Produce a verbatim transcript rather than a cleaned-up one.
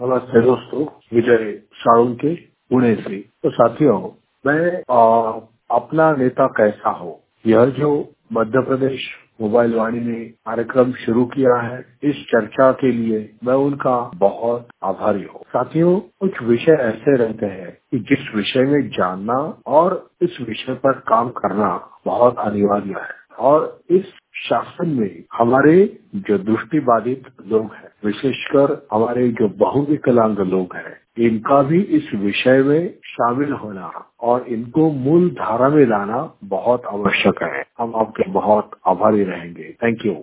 नमस्ते दोस्तों, विजय साळुंके पुणे से। तो साथियों, मैं आ, अपना नेता कैसा हो, यह जो मध्य प्रदेश मोबाइल वाणी ने कार्यक्रम शुरू किया है, इस चर्चा के लिए मैं उनका बहुत आभारी हूँ। साथियों, कुछ विषय ऐसे रहते हैं कि जिस विषय में जानना और इस विषय पर काम करना बहुत अनिवार्य है, और इस शासन में हमारे जो दृष्टिबाधित लोग हैं, विशेषकर हमारे जो बहुविकलांग लोग हैं, इनका भी इस विषय में शामिल होना और इनको मूल धारा में लाना बहुत आवश्यक है। हम आपके बहुत आभारी रहेंगे। Thank you.